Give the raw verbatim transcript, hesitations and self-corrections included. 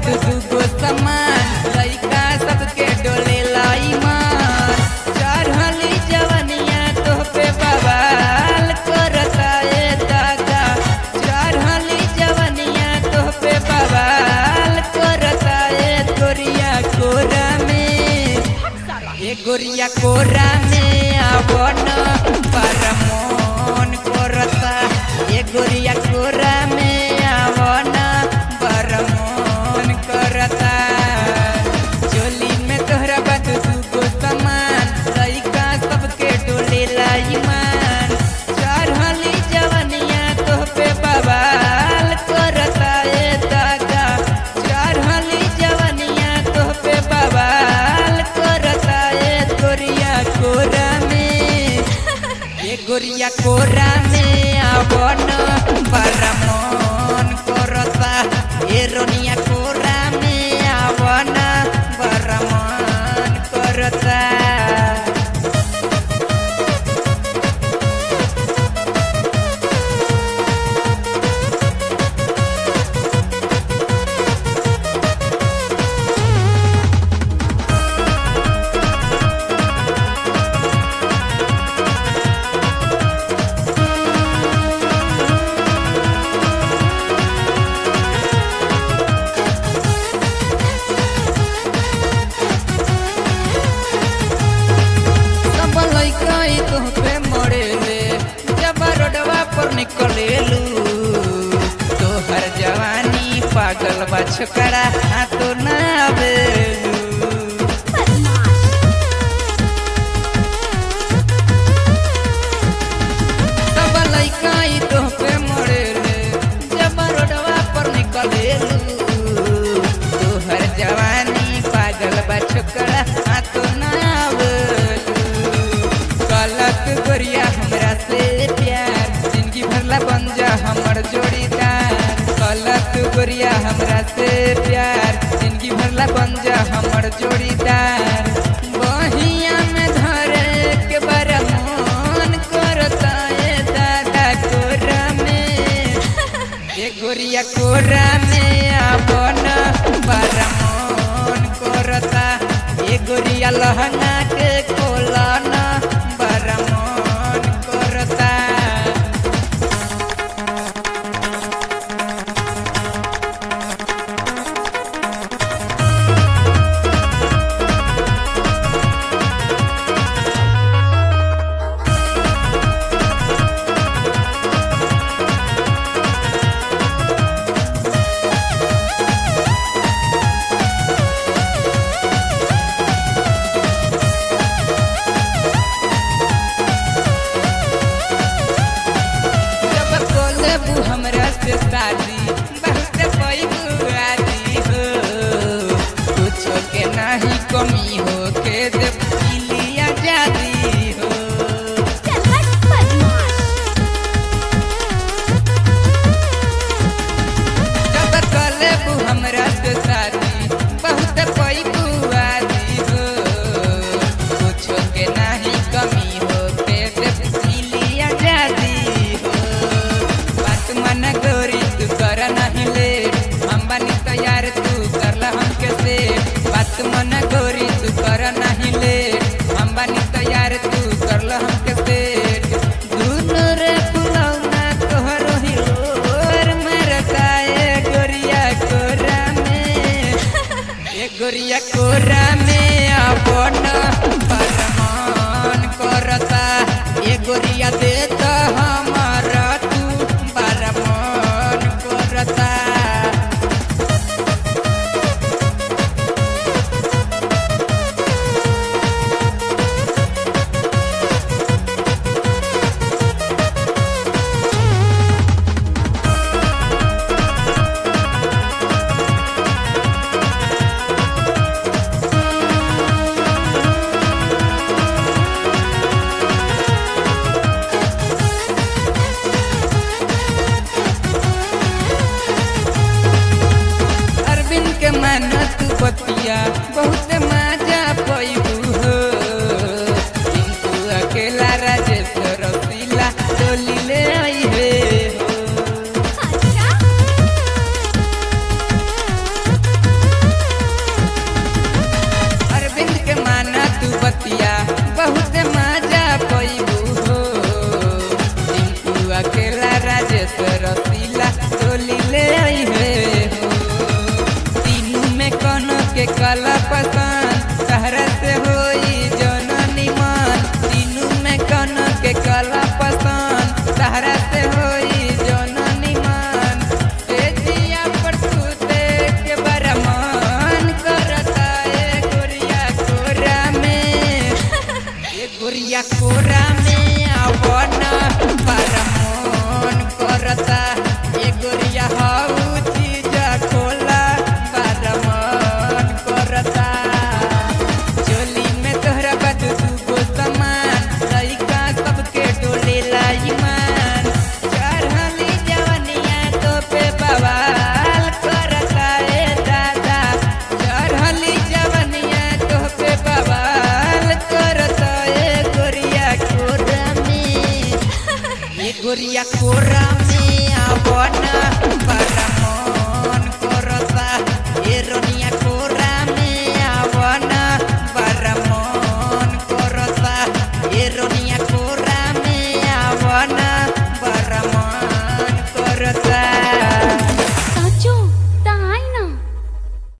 तू दुगो समान लइका सबके डोले लाई मान चढ़ली जवनिया तो पे बवाल करता ए दादा चढ़ली जवनिया तो पे बवाल करता ए गोरिया कोरा में ए गोरिया कोरा में आवण परमोन करता ए गोरिया कोरा में आवण परमोन करता चोली में तोहरा बात दुगो समान लइका सबके डोले लाई मान चढ़ली जवनिया तो पे बवाल करता ए दादा चढ़ली जवनिया तो पे बवाल करता ए गोरिया कोरा में ए गोरिया कोरा में आवण परमोन करता ए रोनिया कोरा में आवण परमोन करता तुहपे मरेले जब रोडवा पर निकलेलू तोहर जवानी पागल बा छोकरा हाथों ना आवेलू सब लइका तुहपे मरेले जब रोडवा पर निकलेलू तोहर जवानी पागल बा छोकरा हाथों ना आवेलू गलत गोरिया हमरा से प्यार जिंदगी भरला बन जा हमर जोड़ीदार गलत गोरिया हमरा से प्यार जिंदगी भरला बन जा हमर जोड़ीदार बहिया में धरे के बड़ा मन करता ए दादा कोरा में ए गोरिया कोरा में आवण बड़ा मन करता ए गोरिया लहंगा के खोलना परमोन करता हमरा से शादी बहुत पैगु आदि हो कुछो के नहीं कमी हो के दे लिया जादी हो जब कले हमरा से शादी बहुत पैगु आदि हो कुछो के नहीं कमी हो के दे लिया जादी मन गोरी तू कर नहीं ले हम बनी तैयार तू करला हमके से बात मन गोरी तू कर नहीं ले हम बनी तैयार तू करला हमके से दुनो रे फुलौना तोहरो हिलोर मरता ए गोरिया कोरा में ए गोरिया कोरा में आवण परमान करता ए गोरिया दे तो हमारा गोरिया कोरा में आवना परमोन करता ए गोरिया हाउ चीज खोला परमोन करता चोली में तोहरा बदू दूगो सामान लइका सबके डोले ईमान चढ़ली जवनिया तो पे बवाल करता ए दादा चढ़ली जवनिया तो पे बवाल करता ए गोरिया कोरा में ए गोरिया कोरा में आवना।